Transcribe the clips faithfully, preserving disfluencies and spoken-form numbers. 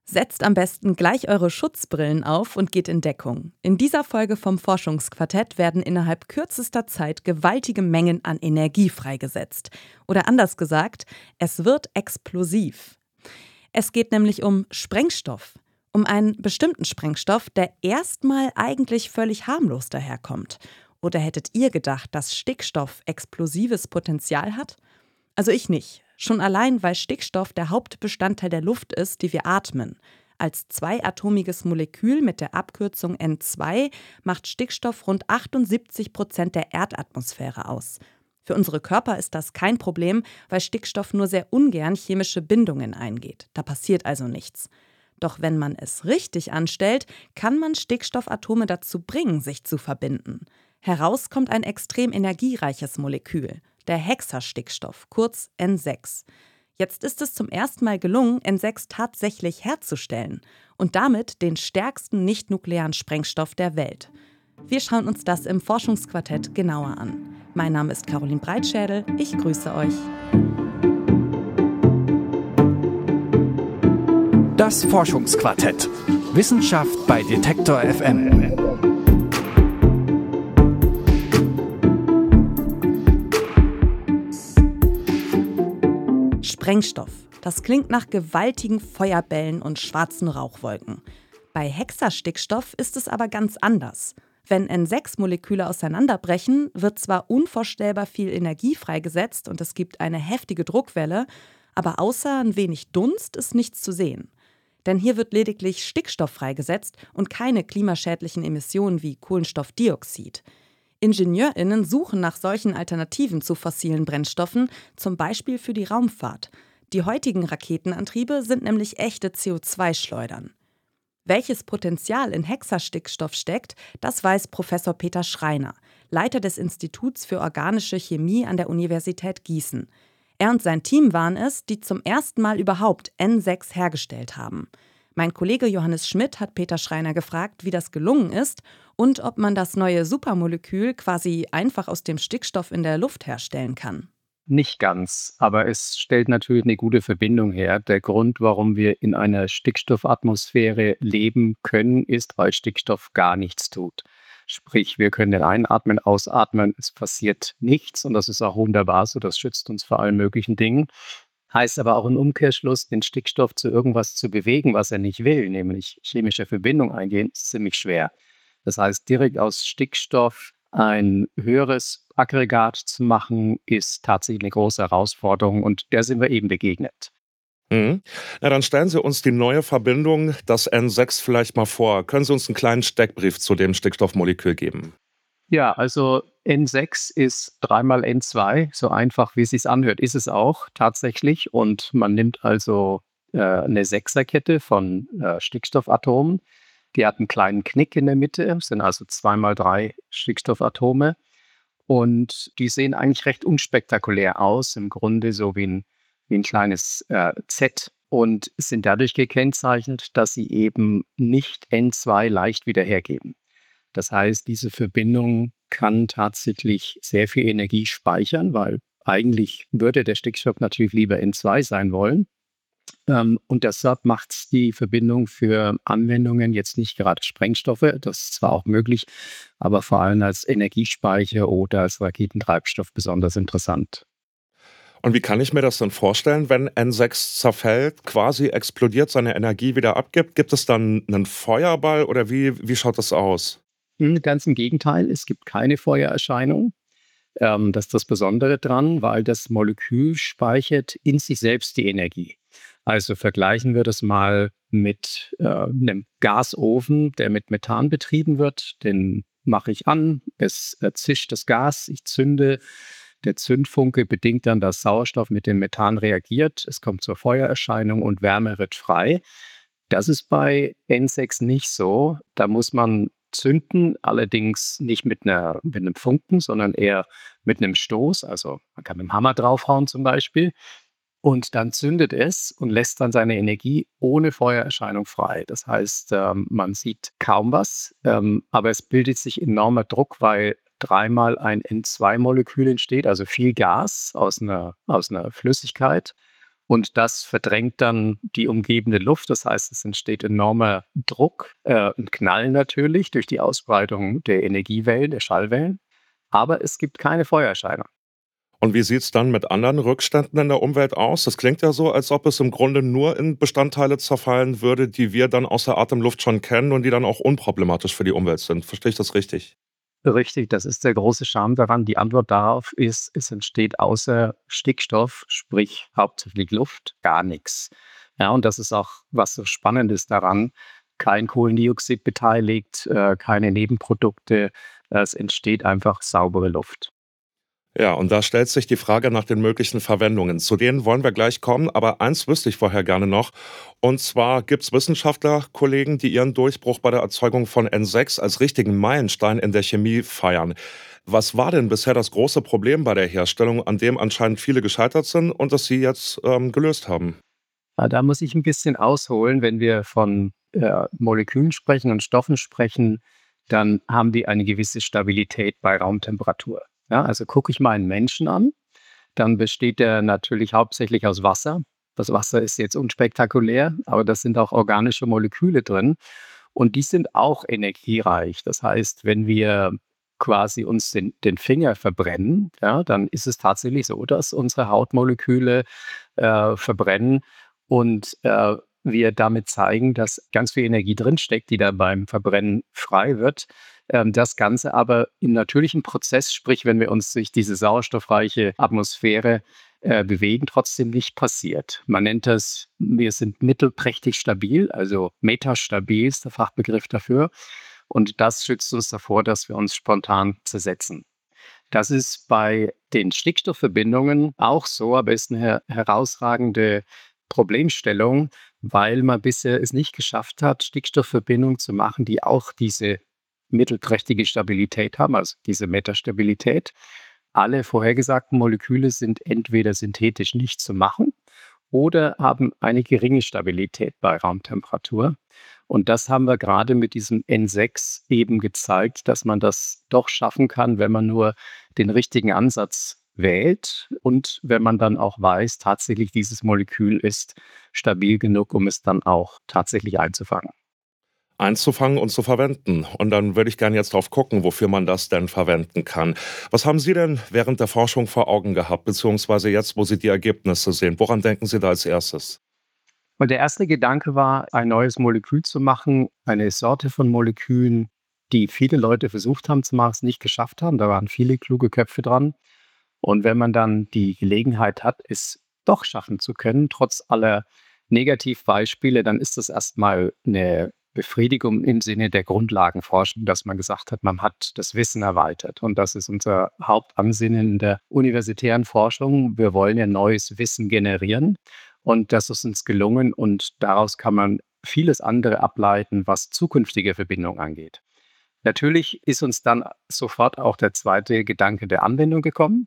Setzt am besten gleich eure Schutzbrillen auf und geht in Deckung. In dieser Folge vom Forschungsquartett werden innerhalb kürzester Zeit gewaltige Mengen an Energie freigesetzt. Oder anders gesagt, es wird explosiv. Es geht nämlich um Sprengstoff. Um einen bestimmten Sprengstoff, der erstmal eigentlich völlig harmlos daherkommt. Oder hättet ihr gedacht, dass Stickstoff explosives Potenzial hat? Also ich nicht. Schon allein, weil Stickstoff der Hauptbestandteil der Luft ist, die wir atmen. Als zweiatomiges Molekül mit der Abkürzung N zwei macht Stickstoff rund achtundsiebzig Prozent der Erdatmosphäre aus. Für unsere Körper ist das kein Problem, weil Stickstoff nur sehr ungern chemische Bindungen eingeht. Da passiert also nichts. Doch wenn man es richtig anstellt, kann man Stickstoffatome dazu bringen, sich zu verbinden. Heraus kommt ein extrem energiereiches Molekül, der Hexastickstoff, kurz N sechs. Jetzt ist es zum ersten Mal gelungen, N sechs tatsächlich herzustellen und damit den stärksten nicht-nuklearen Sprengstoff der Welt. Wir schauen uns das im Forschungsquartett genauer an. Mein Name ist Caroline Breitschädel, ich grüße euch. Das Forschungsquartett. Wissenschaft bei Detektor F M. Sprengstoff. Das klingt nach gewaltigen Feuerbällen und schwarzen Rauchwolken. Bei Hexastickstoff ist es aber ganz anders. Wenn N sechs Moleküle auseinanderbrechen, wird zwar unvorstellbar viel Energie freigesetzt und es gibt eine heftige Druckwelle, aber außer ein wenig Dunst ist nichts zu sehen. Denn hier wird lediglich Stickstoff freigesetzt und keine klimaschädlichen Emissionen wie Kohlenstoffdioxid. IngenieurInnen suchen nach solchen Alternativen zu fossilen Brennstoffen, zum Beispiel für die Raumfahrt. Die heutigen Raketenantriebe sind nämlich echte C O zwei Schleudern. Welches Potenzial in Hexastickstoff steckt, das weiß Professor Peter Schreiner, Leiter des Instituts für organische Chemie an der Universität Gießen. Er und sein Team waren es, die zum ersten Mal überhaupt N sechs hergestellt haben. Mein Kollege Johannes Schmidt hat Peter Schreiner gefragt, wie das gelungen ist und ob man das neue Supermolekül quasi einfach aus dem Stickstoff in der Luft herstellen kann. Nicht ganz, aber es stellt natürlich eine gute Verbindung her. Der Grund, warum wir in einer Stickstoffatmosphäre leben können, ist, weil Stickstoff gar nichts tut. Sprich, wir können den einatmen, ausatmen, es passiert nichts und das ist auch wunderbar so, das schützt uns vor allen möglichen Dingen. Heißt aber auch im Umkehrschluss, den Stickstoff zu irgendwas zu bewegen, was er nicht will, nämlich chemische Verbindung eingehen, ist ziemlich schwer. Das heißt, direkt aus Stickstoff ein höheres Aggregat zu machen, ist tatsächlich eine große Herausforderung und der sind wir eben begegnet. Mhm. Na, dann stellen Sie uns die neue Verbindung, das N sechs, vielleicht mal vor. Können Sie uns einen kleinen Steckbrief zu dem Stickstoffmolekül geben? Ja, also N sechs ist dreimal N zwei, so einfach wie es sich anhört, ist es auch tatsächlich. Und man nimmt also äh, eine Sechserkette von äh, Stickstoffatomen. Die hat einen kleinen Knick in der Mitte, es sind also zwei mal drei Stickstoffatome. Und die sehen eigentlich recht unspektakulär aus, im Grunde so wie ein, wie ein kleines äh, Z. Und sind dadurch gekennzeichnet, dass sie eben nicht N zwei leicht wieder hergeben. Das heißt, diese Verbindung kann tatsächlich sehr viel Energie speichern, weil eigentlich würde der Stickstoff natürlich lieber N zwei sein wollen. Ähm, und deshalb macht die Verbindung für Anwendungen jetzt nicht gerade Sprengstoffe, das ist zwar auch möglich, aber vor allem als Energiespeicher oder als Raketentreibstoff besonders interessant. Und wie kann ich mir das denn vorstellen, wenn N sechs zerfällt, quasi explodiert, seine Energie wieder abgibt? Gibt es dann einen Feuerball oder wie, wie schaut das aus? Ganz im Gegenteil, es gibt keine Feuererscheinung. Ähm, das ist das Besondere dran, weil das Molekül speichert in sich selbst die Energie. Also vergleichen wir das mal mit äh, einem Gasofen, der mit Methan betrieben wird. Den mache ich an, es äh, zischt das Gas, ich zünde. Der Zündfunke bedingt dann, dass Sauerstoff mit dem Methan reagiert. Es kommt zur Feuererscheinung und Wärme wird frei. Das ist bei N sechs nicht so. Da muss man zünden, allerdings nicht mit, einer, mit einem Funken, sondern eher mit einem Stoß. Also man kann mit dem Hammer draufhauen zum Beispiel. Und dann zündet es und lässt dann seine Energie ohne Feuererscheinung frei. Das heißt, ähm, man sieht kaum was, ähm, aber es bildet sich enormer Druck, weil dreimal ein N zwei Molekül entsteht, also viel Gas aus einer, aus einer Flüssigkeit. Und das verdrängt dann die umgebende Luft. Das heißt, es entsteht enormer Druck, äh, ein Knall natürlich durch die Ausbreitung der Energiewellen, der Schallwellen. Aber es gibt keine Feuererscheinung. Und wie sieht es dann mit anderen Rückständen in der Umwelt aus? Das klingt ja so, als ob es im Grunde nur in Bestandteile zerfallen würde, die wir dann aus der Atemluft schon kennen und die dann auch unproblematisch für die Umwelt sind. Verstehe ich das richtig? Richtig, das ist der große Charme daran. Die Antwort darauf ist, es entsteht außer Stickstoff, sprich hauptsächlich Luft, gar nichts. Ja, und das ist auch, was so spannend ist daran. Kein Kohlendioxid beteiligt, äh, keine Nebenprodukte. Es entsteht einfach saubere Luft. Ja, und da stellt sich die Frage nach den möglichen Verwendungen. Zu denen wollen wir gleich kommen, aber eins wüsste ich vorher gerne noch. Und zwar gibt es Wissenschaftlerkollegen, die ihren Durchbruch bei der Erzeugung von N sechs als richtigen Meilenstein in der Chemie feiern. Was war denn bisher das große Problem bei der Herstellung, an dem anscheinend viele gescheitert sind und das Sie jetzt ähm, gelöst haben? Ja, da muss ich ein bisschen ausholen. Wenn wir von äh, Molekülen sprechen und Stoffen sprechen, dann haben die eine gewisse Stabilität bei Raumtemperatur. Ja, also gucke ich mal einen Menschen an, dann besteht der natürlich hauptsächlich aus Wasser. Das Wasser ist jetzt unspektakulär, aber das sind auch organische Moleküle drin und die sind auch energiereich. Das heißt, wenn wir quasi uns den, den Finger verbrennen, ja, dann ist es tatsächlich so, dass unsere Hautmoleküle äh, verbrennen und äh, wir damit zeigen, dass ganz viel Energie drinsteckt, die da beim Verbrennen frei wird. Ähm, das Ganze aber im natürlichen Prozess, sprich, wenn wir uns durch diese sauerstoffreiche Atmosphäre äh, bewegen, trotzdem nicht passiert. Man nennt das, wir sind mittelprächtig stabil, also metastabil ist der Fachbegriff dafür. Und das schützt uns davor, dass wir uns spontan zersetzen. Das ist bei den Stickstoffverbindungen auch so, aber ist eine her herausragende Problemstellung, weil man bisher es nicht geschafft hat, Stickstoffverbindungen zu machen, die auch diese mittelträchtige Stabilität haben, also diese Metastabilität. Alle vorhergesagten Moleküle sind entweder synthetisch nicht zu machen oder haben eine geringe Stabilität bei Raumtemperatur. Und das haben wir gerade mit diesem N sechs eben gezeigt, dass man das doch schaffen kann, wenn man nur den richtigen Ansatz wählt und wenn man dann auch weiß, tatsächlich dieses Molekül ist stabil genug, um es dann auch tatsächlich einzufangen. Einzufangen und zu verwenden. Und dann würde ich gerne jetzt drauf gucken, wofür man das denn verwenden kann. Was haben Sie denn während der Forschung vor Augen gehabt, beziehungsweise jetzt, wo Sie die Ergebnisse sehen? Woran denken Sie da als erstes? Und der erste Gedanke war, ein neues Molekül zu machen, eine Sorte von Molekülen, die viele Leute versucht haben zu machen, es nicht geschafft haben. Da waren viele kluge Köpfe dran. Und wenn man dann die Gelegenheit hat, es doch schaffen zu können, trotz aller Negativbeispiele, dann ist das erstmal eine Befriedigung im Sinne der Grundlagenforschung, dass man gesagt hat, man hat das Wissen erweitert. Und das ist unser Hauptansinnen in der universitären Forschung. Wir wollen ja neues Wissen generieren. Und das ist uns gelungen. Und daraus kann man vieles andere ableiten, was zukünftige Verbindungen angeht. Natürlich ist uns dann sofort auch der zweite Gedanke der Anwendung gekommen.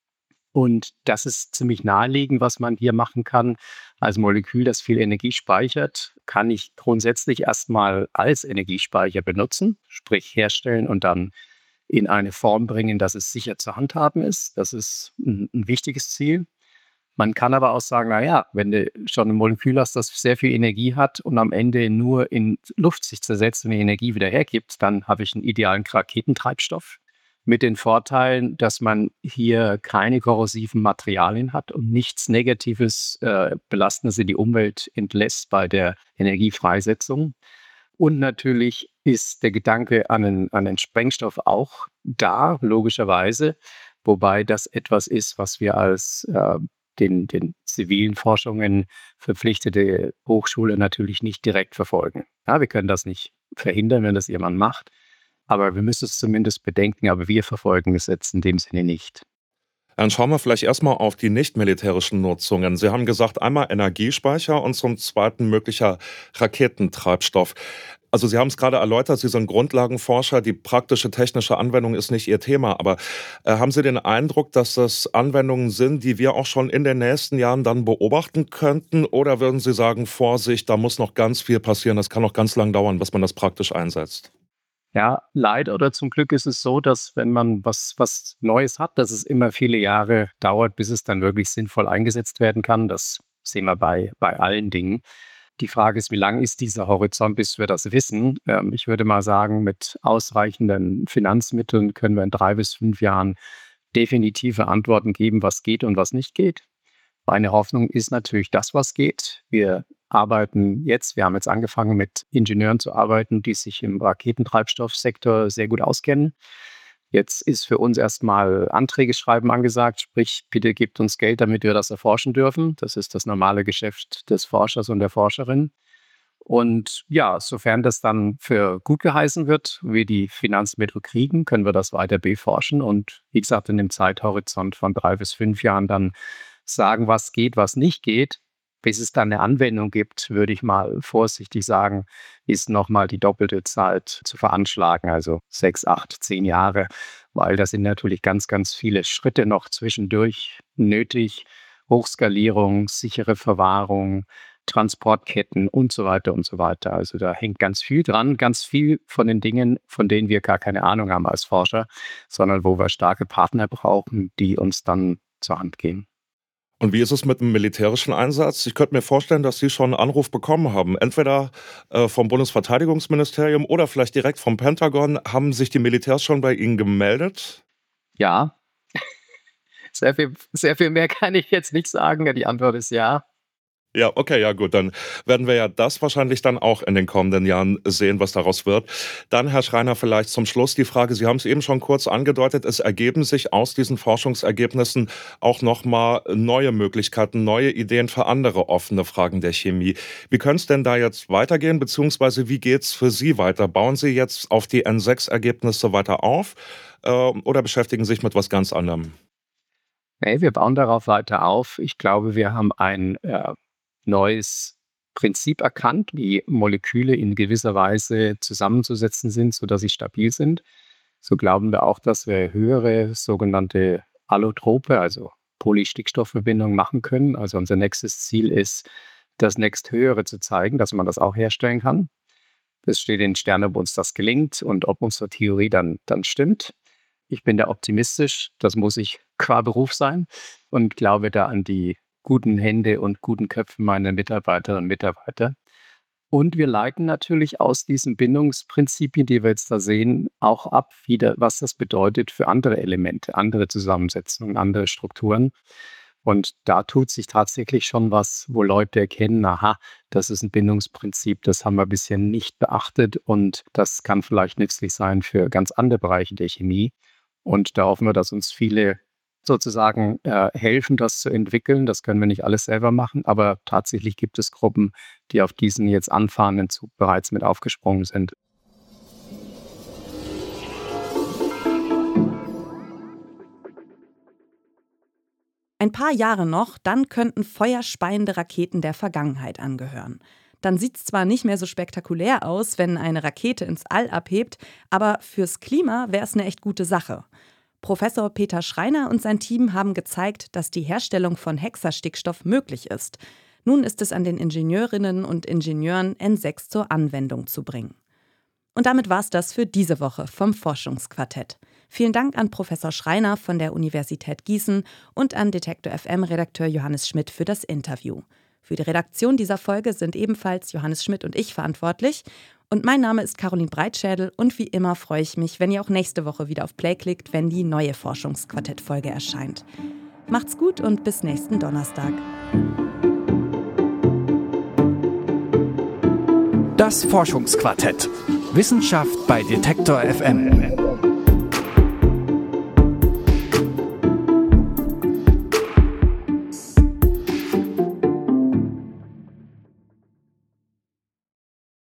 Und das ist ziemlich naheliegend, was man hier machen kann. Als Molekül, das viel Energie speichert, kann ich grundsätzlich erstmal als Energiespeicher benutzen, sprich herstellen und dann in eine Form bringen, dass es sicher zu handhaben ist. Das ist ein, ein wichtiges Ziel. Man kann aber auch sagen, naja, wenn du schon ein Molekül hast, das sehr viel Energie hat und am Ende nur in Luft sich zersetzt und die Energie wieder hergibt, dann habe ich einen idealen Raketentreibstoff. Mit den Vorteilen, dass man hier keine korrosiven Materialien hat und nichts Negatives, äh, Belastendes in die Umwelt entlässt bei der Energiefreisetzung. Und natürlich ist der Gedanke an einen, an einen Sprengstoff auch da, logischerweise, wobei das etwas ist, was wir als äh, den, den zivilen Forschungen verpflichtete Hochschule natürlich nicht direkt verfolgen. Ja, wir können das nicht verhindern, wenn das jemand macht. Aber wir müssen es zumindest bedenken, aber wir verfolgen es jetzt in dem Sinne nicht. Dann schauen wir vielleicht erstmal auf die nicht-militärischen Nutzungen. Sie haben gesagt, einmal Energiespeicher und zum Zweiten möglicher Raketentreibstoff. Also Sie haben es gerade erläutert, Sie sind Grundlagenforscher, die praktische technische Anwendung ist nicht Ihr Thema, aber äh, haben Sie den Eindruck, dass das Anwendungen sind, die wir auch schon in den nächsten Jahren dann beobachten könnten? Oder würden Sie sagen, Vorsicht, da muss noch ganz viel passieren, das kann noch ganz lang dauern, bis man das praktisch einsetzt? Ja, leider oder zum Glück ist es so, dass wenn man was, was Neues hat, dass es immer viele Jahre dauert, bis es dann wirklich sinnvoll eingesetzt werden kann. Das sehen wir bei, bei allen Dingen. Die Frage ist, wie lang ist dieser Horizont, bis wir das wissen? Ähm, ich würde mal sagen, mit ausreichenden Finanzmitteln können wir in drei bis fünf Jahren definitive Antworten geben, was geht und was nicht geht. Meine Hoffnung ist natürlich das, was geht. Wir arbeiten jetzt, wir haben jetzt angefangen mit Ingenieuren zu arbeiten, die sich im Raketentreibstoffsektor sehr gut auskennen. Jetzt ist für uns erstmal Anträge schreiben angesagt, sprich, bitte gebt uns Geld, damit wir das erforschen dürfen. Das ist das normale Geschäft des Forschers und der Forscherin. Und ja, sofern das dann für gut geheißen wird, wir die Finanzmittel kriegen, können wir das weiter beforschen und wie gesagt, in dem Zeithorizont von drei bis fünf Jahren dann sagen, was geht, was nicht geht. Bis es dann eine Anwendung gibt, würde ich mal vorsichtig sagen, ist nochmal die doppelte Zeit zu veranschlagen, also sechs, acht, zehn Jahre, weil da sind natürlich ganz, ganz viele Schritte noch zwischendurch nötig. Hochskalierung, sichere Verwahrung, Transportketten und so weiter und so weiter. Also da hängt ganz viel dran, ganz viel von den Dingen, von denen wir gar keine Ahnung haben als Forscher, sondern wo wir starke Partner brauchen, die uns dann zur Hand gehen. Und wie ist es mit dem militärischen Einsatz? Ich könnte mir vorstellen, dass Sie schon einen Anruf bekommen haben, entweder äh, vom Bundesverteidigungsministerium oder vielleicht direkt vom Pentagon. Haben sich die Militärs schon bei Ihnen gemeldet? Ja, sehr viel, sehr viel mehr kann ich jetzt nicht sagen. Die Antwort ist ja. Ja, okay, ja gut, dann werden wir ja das wahrscheinlich dann auch in den kommenden Jahren sehen, was daraus wird. Dann, Herr Schreiner, vielleicht zum Schluss die Frage, Sie haben es eben schon kurz angedeutet, es ergeben sich aus diesen Forschungsergebnissen auch nochmal neue Möglichkeiten, neue Ideen für andere offene Fragen der Chemie. Wie könnte es denn da jetzt weitergehen, beziehungsweise wie geht es für Sie weiter? Bauen Sie jetzt auf die N sechs Ergebnisse weiter auf äh, oder beschäftigen Sie sich mit was ganz anderem? Nee, wir bauen darauf weiter auf. Ich glaube, wir haben ein äh, neues Prinzip erkannt, wie Moleküle in gewisser Weise zusammenzusetzen sind, sodass sie stabil sind. So glauben wir auch, dass wir höhere sogenannte Allotrope, also Polystickstoffverbindungen machen können. Also unser nächstes Ziel ist, das nächsthöhere zu zeigen, dass man das auch herstellen kann. Es steht in Sternen, ob uns das gelingt und ob unsere Theorie dann, dann stimmt. Ich bin da optimistisch, das muss ich qua Beruf sein und glaube da an die guten Hände und guten Köpfen meiner Mitarbeiterinnen und Mitarbeiter. Und wir leiten natürlich aus diesen Bindungsprinzipien, die wir jetzt da sehen, auch ab, wieder, was das bedeutet für andere Elemente, andere Zusammensetzungen, andere Strukturen. Und da tut sich tatsächlich schon was, wo Leute erkennen, aha, das ist ein Bindungsprinzip, das haben wir bisher nicht beachtet und das kann vielleicht nützlich sein für ganz andere Bereiche der Chemie. Und da hoffen wir, dass uns viele sozusagen äh, helfen, das zu entwickeln. Das können wir nicht alles selber machen, aber tatsächlich gibt es Gruppen, die auf diesen jetzt anfahrenden Zug bereits mit aufgesprungen sind. Ein paar Jahre noch, dann könnten feuerspeiende Raketen der Vergangenheit angehören. Dann sieht es zwar nicht mehr so spektakulär aus, wenn eine Rakete ins All abhebt, aber fürs Klima wäre es eine echt gute Sache. Professor Peter Schreiner und sein Team haben gezeigt, dass die Herstellung von Hexastickstoff möglich ist. Nun ist es an den Ingenieurinnen und Ingenieuren, N sechs zur Anwendung zu bringen. Und damit war es das für diese Woche vom Forschungsquartett. Vielen Dank an Professor Schreiner von der Universität Gießen und an Detektor F M-Redakteur Johannes Schmidt für das Interview. Für die Redaktion dieser Folge sind ebenfalls Johannes Schmidt und ich verantwortlich. Und mein Name ist Caroline Breitschädel und wie immer freue ich mich, wenn ihr auch nächste Woche wieder auf Play klickt, wenn die neue Forschungsquartett-Folge erscheint. Macht's gut und bis nächsten Donnerstag. Das Forschungsquartett. Wissenschaft bei Detektor F M.